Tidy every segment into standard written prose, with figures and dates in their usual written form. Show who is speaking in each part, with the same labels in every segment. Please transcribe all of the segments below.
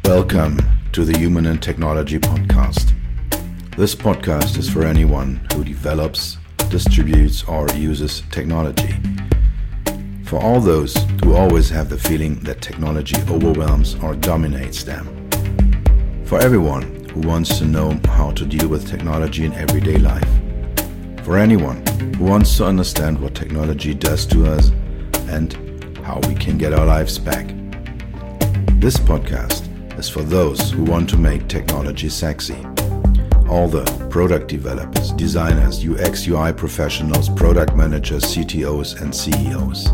Speaker 1: Welcome to the Human and Technology Podcast. This podcast is for anyone who develops, distributes, or uses technology. For all those who always have the feeling that technology overwhelms or dominates them. For everyone who wants to know how to deal with technology in everyday life. For anyone who wants to understand what technology does to us and how we can get our lives back. This podcast is for those who want to make technology sexy. All the product developers, designers, UX, UI professionals, product managers, CTOs, and CEOs.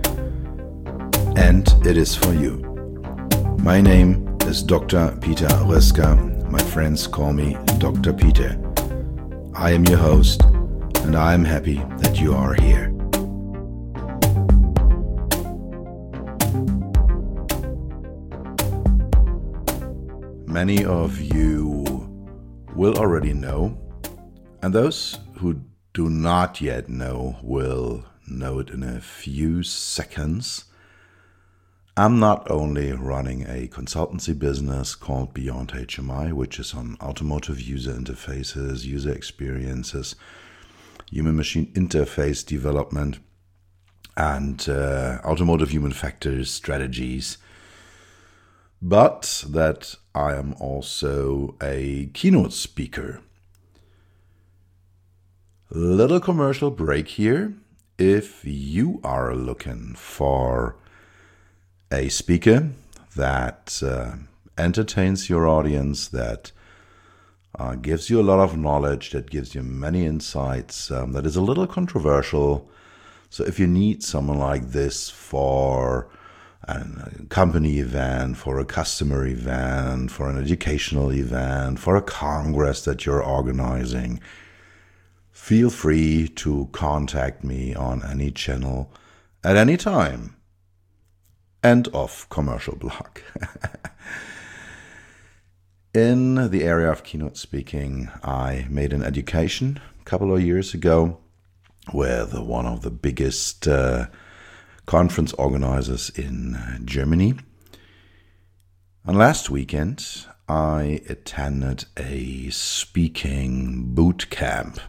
Speaker 1: And it is for you. My name is Dr. Peter Röska. My friends call me Dr. Peter. I am your host, and I am happy that you are here. Many of you will already know, and those who do not yet know will know it in a few seconds. I'm not only running a consultancy business called Beyond HMI, which is on automotive user interfaces, user experiences, human-machine interface development, and automotive human factors strategies, but that I am also a keynote speaker. Little commercial break here. If you are looking for a speaker that entertains your audience, that gives you a lot of knowledge, that gives you many insights, that is a little controversial. So if you need someone like this for a company event, for a customer event, for an educational event, for a congress that you're organizing, feel free to contact me on any channel at any time. End of commercial block. In the area of keynote speaking, I made an education a couple of years ago with one of the biggest conference organizers in Germany. And last weekend, I attended a speaking boot camp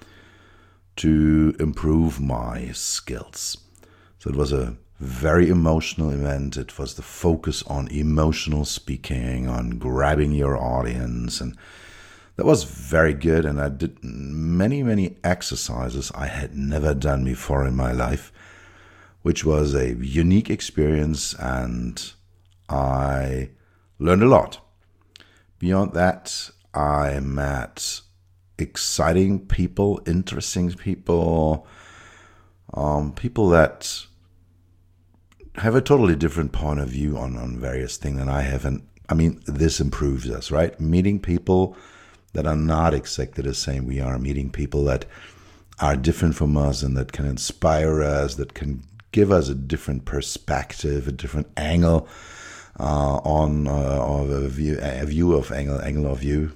Speaker 1: to improve my skills. So it was a very emotional event. It was the focus on emotional speaking, on grabbing your audience. And that was very good. And I did many exercises I had never done before in my life, which was a unique experience, and I learned a lot. Beyond that, I met exciting people, interesting people, people that have a totally different point of view on various things than I have. And I mean, this improves us, right? Meeting people that are not exactly the same we are, meeting people that are different from us and that can inspire us, that can give us a different perspective, a different angle on a view of angle of view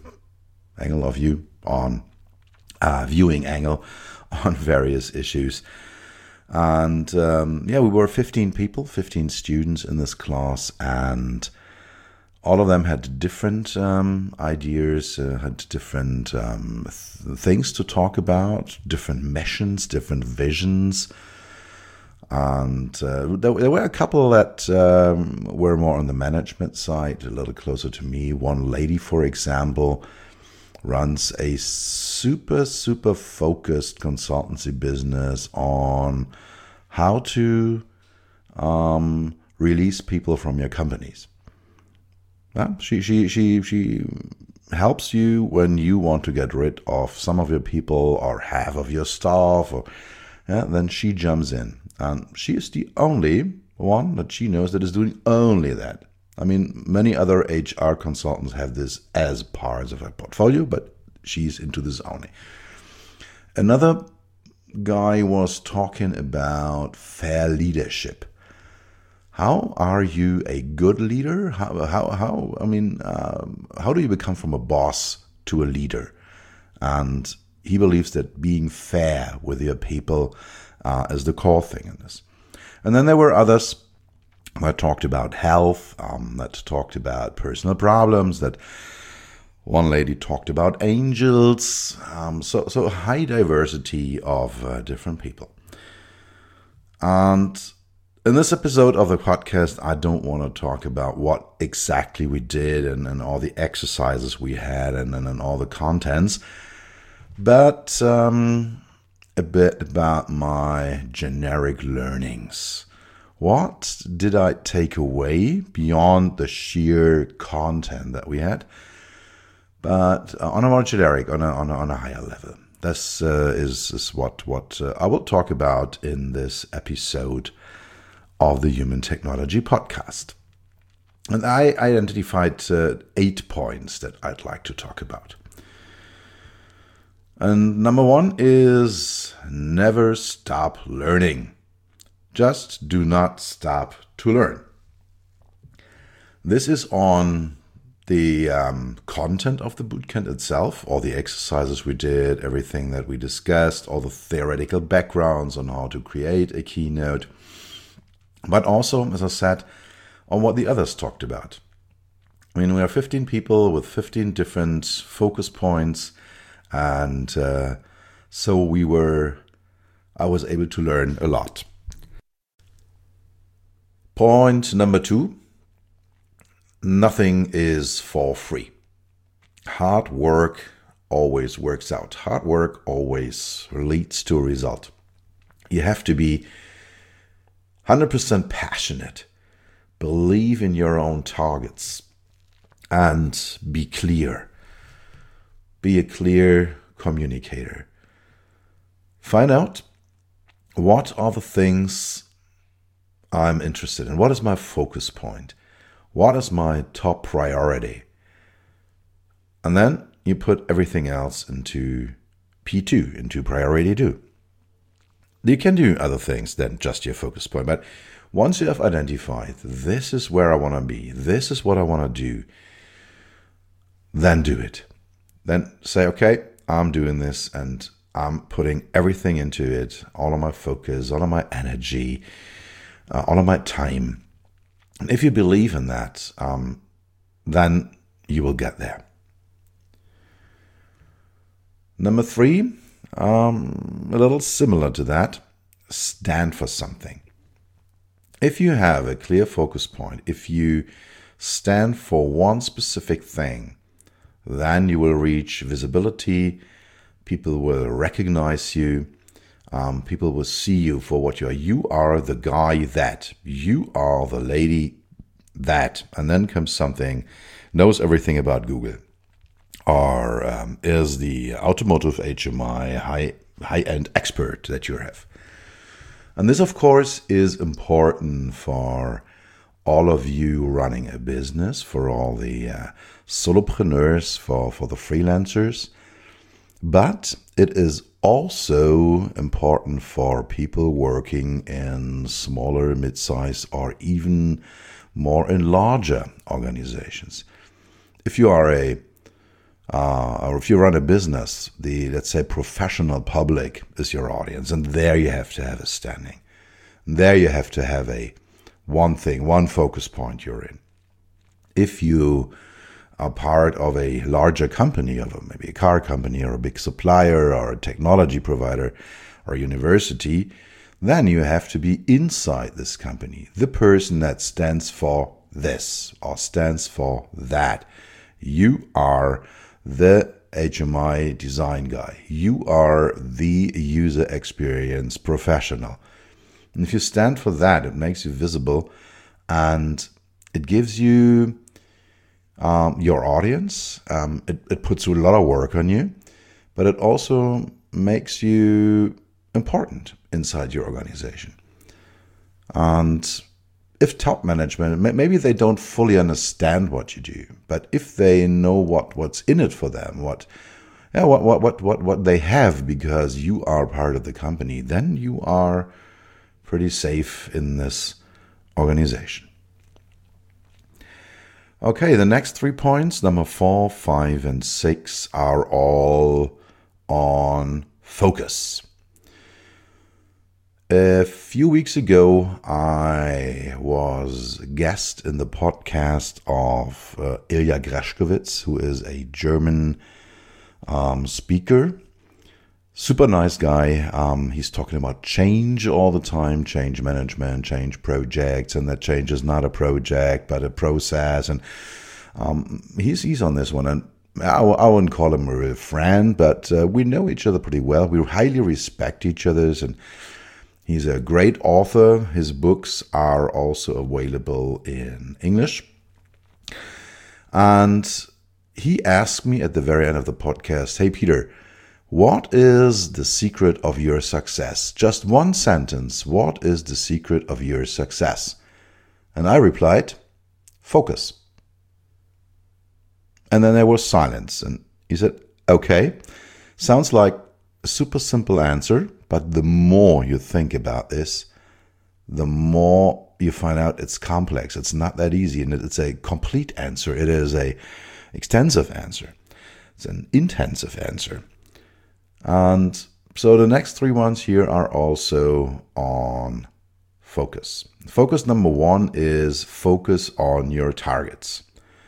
Speaker 1: on viewing angle on various issues. And we were 15 people, 15 students in this class, and all of them had different ideas, had different things to talk about, different missions, different visions. And there were a couple that were more on the management side, a little closer to me. One lady, for example, runs a super focused consultancy business on how to release people from your companies. She helps you when you want to get rid of some of your people or half of your staff, or then she jumps in. And she is the only one that she knows that is doing only that. I mean, many other HR consultants have this as part of her portfolio, but she's into this only. Another guy was talking about fair leadership. How are you a good leader? How do you become from a boss to a leader? And he believes that being fair with your people is the core thing in this. And then there were others that talked about health, that talked about personal problems, that one lady talked about angels. So high diversity of different people. And in this episode of the podcast, I don't want to talk about what exactly we did and all the exercises we had and all the contents, but a bit about my generic learnings. What did I take away beyond the sheer content that we had, but on a more generic, on a higher level? This is what I will talk about in this episode of the Human Technology Podcast. And I identified 8 points that I'd like to talk about. And number 1 is never stop learning. Just do not stop to learn. This is on the content of the bootcamp itself, all the exercises we did, everything that we discussed, all the theoretical backgrounds on how to create a keynote, but also, as I said, on what the others talked about. I mean, we are 15 people with 15 different focus points, and so I was able to learn a lot. Point number 2. Nothing is for free. Hard work always works out. Hard work always leads to a result. You have to be 100% passionate, believe in your own targets, and be clear. Be a clear communicator. Find out what are the things I'm interested in. What is my focus point? What is my top priority? And then you put everything else into P2, into priority 2. You can do other things than just your focus point, but once you have identified, this is where I want to be, this is what I want to do, then do it. Then say, okay, I'm doing this and I'm putting everything into it, all of my focus, all of my energy, all of my time. And if you believe in that, then you will get there. Number 3, a little similar to that, stand for something. If you have a clear focus point, if you stand for one specific thing, then you will reach visibility, people will recognize you, people will see you for what you are. You are the guy that, you are the lady that, and then comes something, knows everything about Google, or is the automotive HMI high-end expert that you have. And this, of course, is important for all of you running a business, for all the solopreneurs, for the freelancers. But it is also important for people working in smaller, mid-size, or even more in larger organizations. If you are or if you run a business, let's say professional public is your audience, and there you have to have a standing. There you have to have one focus point you're in. If you are part of a larger company, maybe a car company or a big supplier or a technology provider or university, then you have to be inside this company, the person that stands for this or stands for that. You are the HMI design guy. You are the user experience professional. And if you stand for that, it makes you visible and it gives you your audience. It puts a lot of work on you, but it also makes you important inside your organization. And if top management, maybe they don't fully understand what you do, but if they know what's in it for them, what they have because you are part of the company, then you are pretty safe in this organization. Okay, the next 3 points, number 4, 5, and 6, are all on focus. A few weeks ago, I was a guest in the podcast of Ilya Greschkowitz, who is a German speaker. Super nice guy. He's talking about change all the time, change management, change projects, and that change is not a project, but a process. And he's on this one. And I wouldn't call him a real friend, but we know each other pretty well. We highly respect each other's, and he's a great author. His books are also available in English. And he asked me at the very end of the podcast, "Hey, Peter, what is the secret of your success?" Just one sentence. What is the secret of your success? And I replied, focus. And then there was silence. And he said, okay, sounds like a super simple answer, but the more you think about this, the more you find out it's complex. It's not that easy, and it's a complete answer. It is a extensive answer. It's an intensive answer. And so the next 3 ones here are also on focus. Focus number 1 is focus on your targets.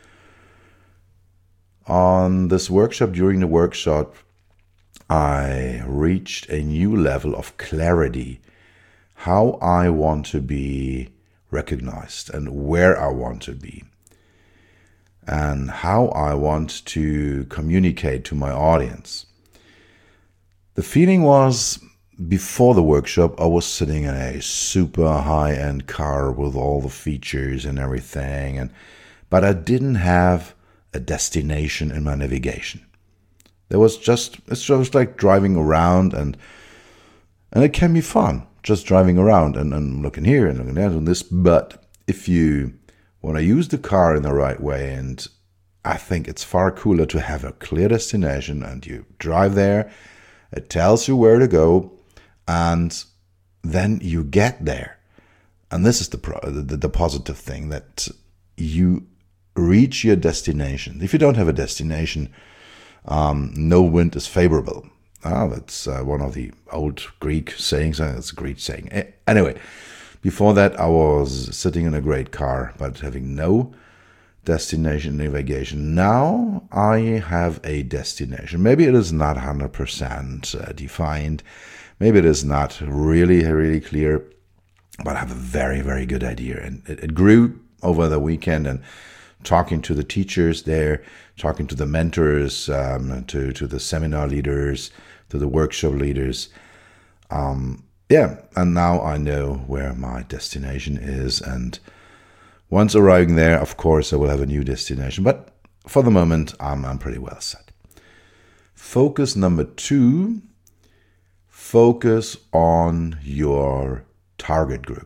Speaker 1: On this workshop, during the workshop, I reached a new level of clarity, how I want to be recognized and where I want to be, and how I want to communicate to my audience. The feeling was, before the workshop, I was sitting in a super high-end car with all the features and everything, but I didn't have a destination in my navigation. It's just like driving around, and it can be fun, just driving around and looking here and looking there and this. But if you want to use the car in the right way, and I think it's far cooler to have a clear destination, and you drive there, it tells you where to go, and then you get there. And this is the positive thing, that you reach your destination. If you don't have a destination, no wind is favorable. That's one of the old Greek sayings. It's a Greek saying. Anyway, before that, I was sitting in a great car, but having no destination navigation. Now I have a destination. Maybe it is not 100% defined. Maybe it is not really, really clear, but I have a very, very good idea. And it grew over the weekend, and talking to the teachers there, talking to the mentors, to the seminar leaders, to the workshop leaders. And now I know where my destination is. And once arriving there, of course, I will have a new destination. But for the moment, I'm pretty well set. Focus number 2, focus on your target group.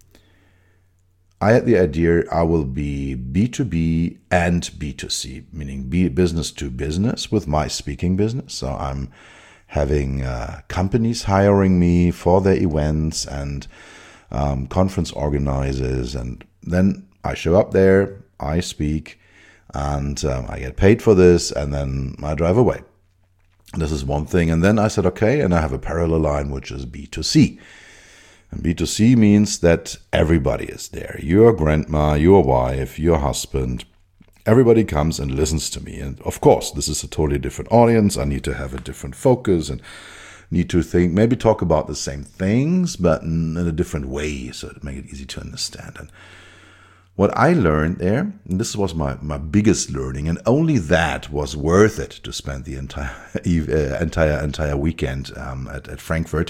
Speaker 1: I had the idea I will be B2B and B2C, meaning business to business with my speaking business. So I'm having companies hiring me for their events and conference organizers. And then I show up there, I speak, and I get paid for this, and then I drive away. This is one thing. And then I said, okay, and I have a parallel line, which is B2C. And B2C means that everybody is there. Your grandma, your wife, your husband, everybody comes and listens to me. And of course, this is a totally different audience. I need to have a different focus and need to think, maybe talk about the same things, but in a different way, so to make it easy to understand. And what I learned there, and this was my biggest learning, and only that was worth it to spend the entire weekend at Frankfurt.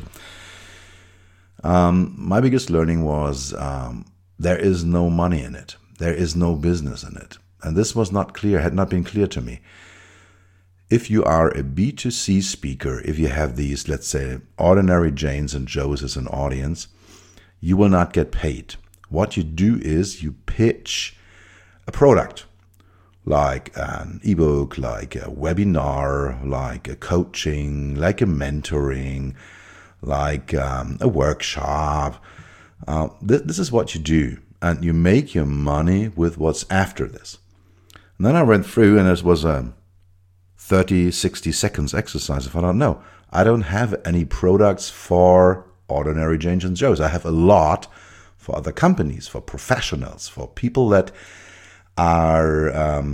Speaker 1: My biggest learning was there is no money in it. There is no business in it. And this was not clear, had not been clear to me. If you are a B2C speaker, if you have these, let's say, ordinary Janes and Joes as an audience, you will not get paid. What you do is you pitch a product, like an ebook, like a webinar, like a coaching, like a mentoring, like a workshop. This is what you do, and you make your money with what's after this. And then I went through, and it was a 30, 60 seconds exercise. I thought, no, I don't have any products for ordinary Janes and Joes. I have a lot for other companies, for professionals, for people that are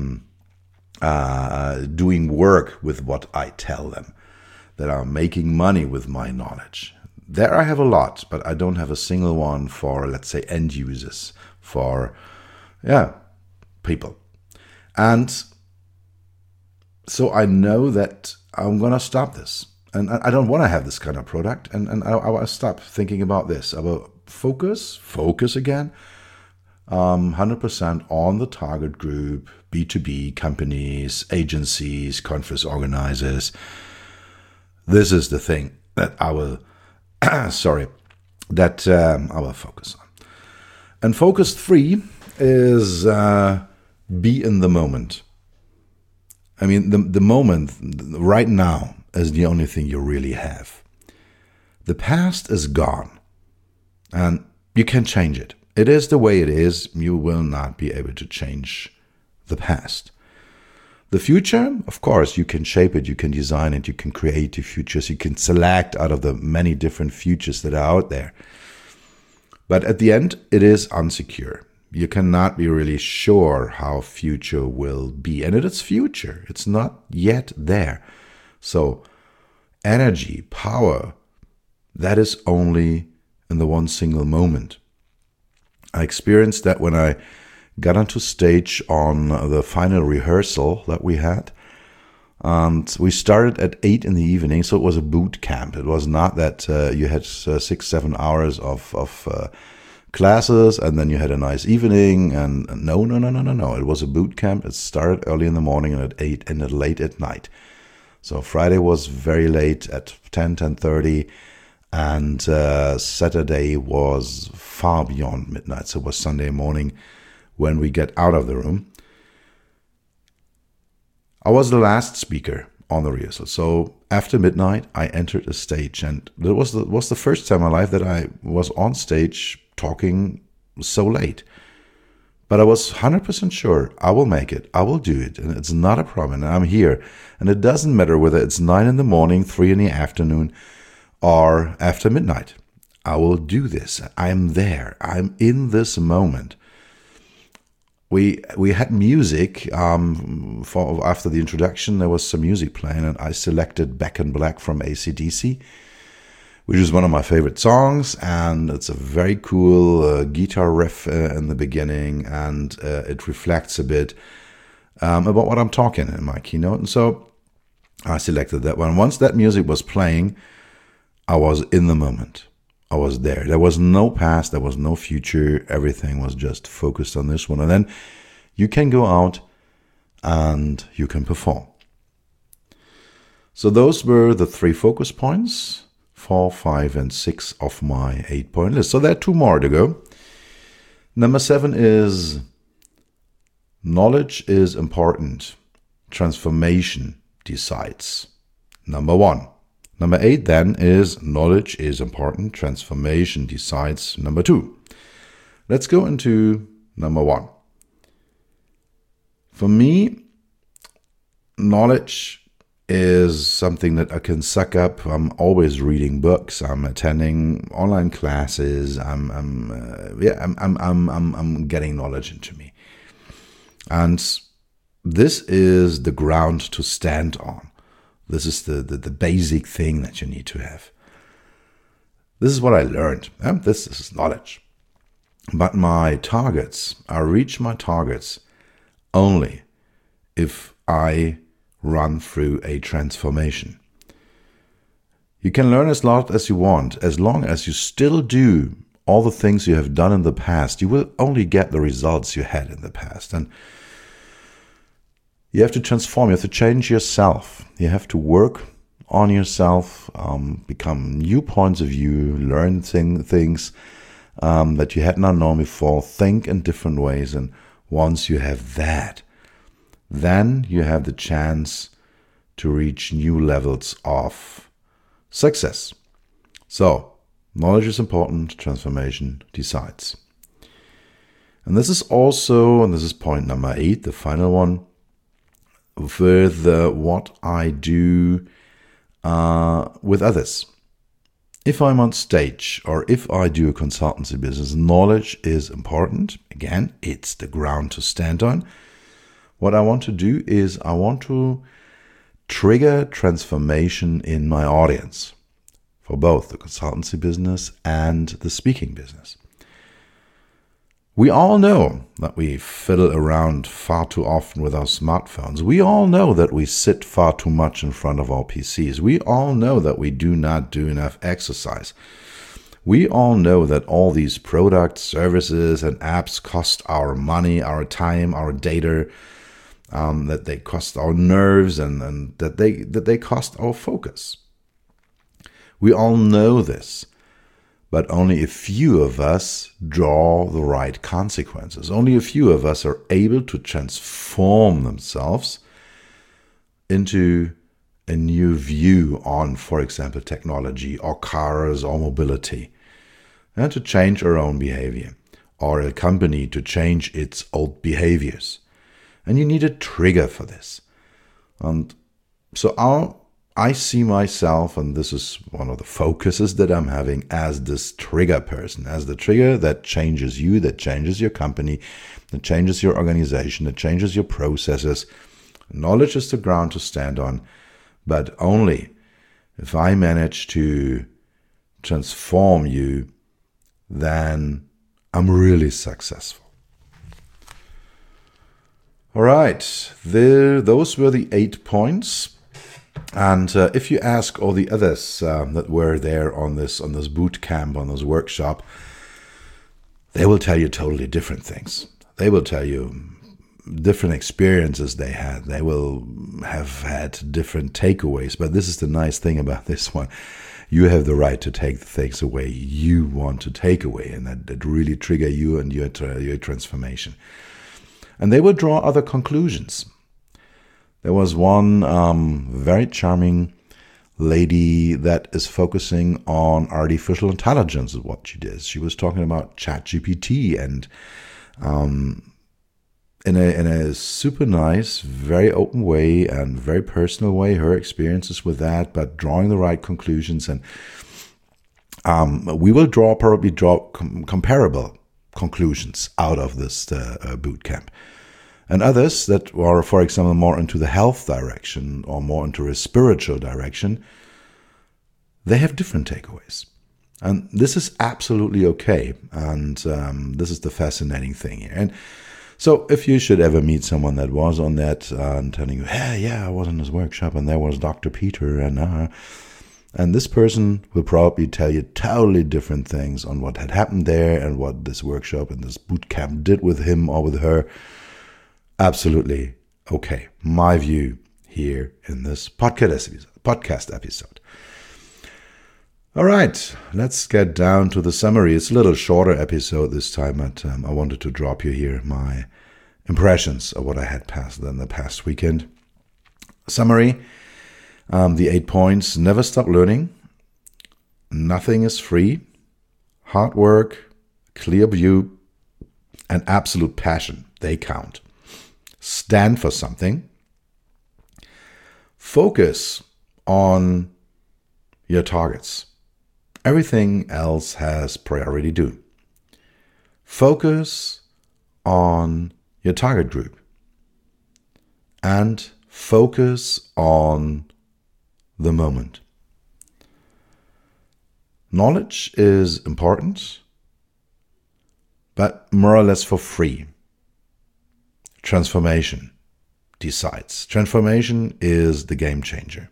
Speaker 1: doing work with what I tell them, that are making money with my knowledge. There I have a lot, but I don't have a single one for, let's say, end users, for, people. And so I know that I'm going to stop this. And I don't want to have this kind of product. And I want to stop thinking about this, about focus again, 100% on the target group, B2B companies, agencies, conference organizers. This is the thing that I will, I will focus on. And focus 3 is be in the moment. I mean, the moment right now is the only thing you really have. The past is gone, and you can change it. It is the way it is. You will not be able to change the past. The future, of course, you can shape it, you can design it, you can create your futures, you can select out of the many different futures that are out there. But at the end, it is unsecure. You cannot be really sure how future will be. And it is future. It's not yet there. So energy, power, that is only in the one single moment. I experienced that when I got onto stage on the final rehearsal that we had. And we started at 8 in the evening, so it was a boot camp. It was not that you had 6-7 hours of classes and then you had a nice evening. And no. It was a boot camp. It started early in the morning and at 8 ended late at night. So Friday was very late at 10:30. And Saturday was far beyond midnight. So it was Sunday morning when we get out of the room. I was the last speaker on the rehearsal. So after midnight, I entered a stage. And it was the first time in my life that I was on stage talking so late. But I was 100% sure I will make it. I will do it. And it's not a problem. And I'm here. And it doesn't matter whether it's 9 in the morning, 3 in the afternoon, or after midnight. I will do this. I'm there. I'm in this moment. We had music for after the introduction. There was some music playing, and I selected Back in Black from AC/DC, which is one of my favorite songs. And it's a very cool guitar riff in the beginning, and it reflects a bit about what I'm talking in my keynote. And so I selected that one. Once that music was playing, I was in the moment. I was there. There was no past. There was no future. Everything was just focused on this one. And then you can go out and you can perform. So those were the 3 focus points, 4, 5, and 6 of my 8-point list. So there are 2 more to go. Number 7 is knowledge is important. Transformation decides. Number 1. Number 8 then is knowledge is important, transformation decides. Number 2. Let's go into number 1. For me, knowledge is something that I can suck up. I'm always reading books. I'm attending online classes. I'm getting knowledge into me, and this is the ground to stand on. This is the basic thing that you need to have. This is what I learned. This is knowledge. But my targets, I reach my targets only if I run through a transformation. You can learn as lot as you want. As long as you still do all the things you have done in the past, you will only get the results you had in the past. And you have to transform, you have to change yourself. You have to work on yourself, become new points of view, learn things that you had not known before, think in different ways. And once you have that, then you have the chance to reach new levels of success. So, knowledge is important, transformation decides. And this is also, and this is point number 8, the final one, with what I do with others. if I'm on stage or if I do a consultancy business, knowledge is important. Again, it's the ground to stand on. What I want to do is I want to trigger transformation in my audience for both the consultancy business and the speaking business. We all know that we fiddle around far too often with our smartphones. We all know that we sit far too much in front of our PCs. We all know that we do not do enough exercise. We all know that all these products, services, and apps cost our money, our time, our data, that they cost our nerves, and that they cost our focus. We all know this. But only a few of us draw the right consequences. Only a few of us are able to transform themselves into a new view on, for example, technology or cars or mobility, and to change our own behavior, or a company to change its old behaviors. And you need a trigger for this. And so I see myself, and this is one of the focuses that I'm having, as this trigger person, as the trigger that changes you, that changes your company, that changes your organization, that changes your processes. Knowledge is the ground to stand on, but only if I manage to transform you, then I'm really successful. All right, those were the 8 points. And if you ask all the others that were there on this boot camp, on this workshop, they will tell you totally different things. They will tell you different experiences they had. They will have had different takeaways. But this is the nice thing about this one. You have the right to take the things away you want to take away, and that really trigger you and your transformation. And they will draw other conclusions. There was one very charming lady that is focusing on artificial intelligence, is what she did. She was talking about ChatGPT, and in a super nice, very open way and very personal way, her experiences with that, but drawing the right conclusions. And we will probably draw comparable conclusions out of this boot camp. And others that are, for example, more into the health direction or more into a spiritual direction, they have different takeaways. And this is absolutely okay. And this is the fascinating thing here. And so if you should ever meet someone that was on that and telling you, hey, yeah, I was in this workshop and there was Dr. Peter and this person will probably tell you totally different things on what had happened there and what this workshop and this boot camp did with him or with her. Absolutely okay. My view here in this podcast episode. All right, let's get down to the summary. It's a little shorter episode this time, but I wanted to drop you here my impressions of what I had passed in the past weekend. Summary, the 8 points: never stop learning, nothing is free, hard work, clear view, and absolute passion, they count. Stand for something. Focus on your targets. Everything else has priority due. Focus on your target group. And focus on the moment. Knowledge is important, but more or less for free. Transformation decides. Transformation is the game changer.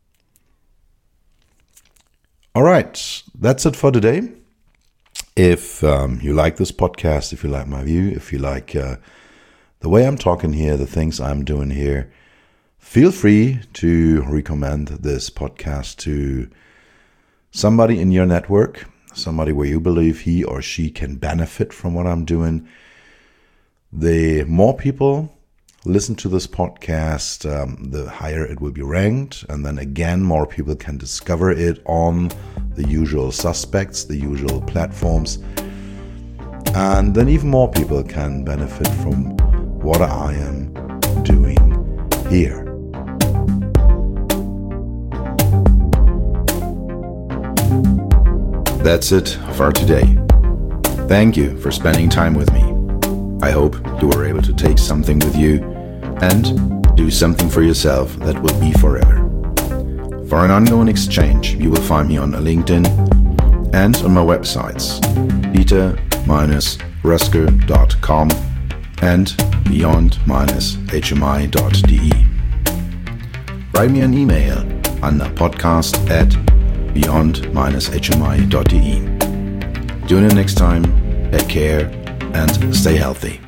Speaker 1: All right, that's it for today. If you like this podcast, if you like my view, if you like the way I'm talking here, the things I'm doing here, feel free to recommend this podcast to somebody in your network, somebody where you believe he or she can benefit from what I'm doing. The more people listen to this podcast, the higher it will be ranked. And then again, more people can discover it on the usual suspects, the usual platforms. And then even more people can benefit from what I am doing here. That's it for today. Thank you for spending time with me. I hope you were able to take something with you and do something for yourself that will be forever. For an ongoing exchange, you will find me on LinkedIn and on my websites, peter-rusker.com and beyond-hmi.de. Write me an email on podcast@beyond-hmi.de. Tune in next time, take care, and stay healthy.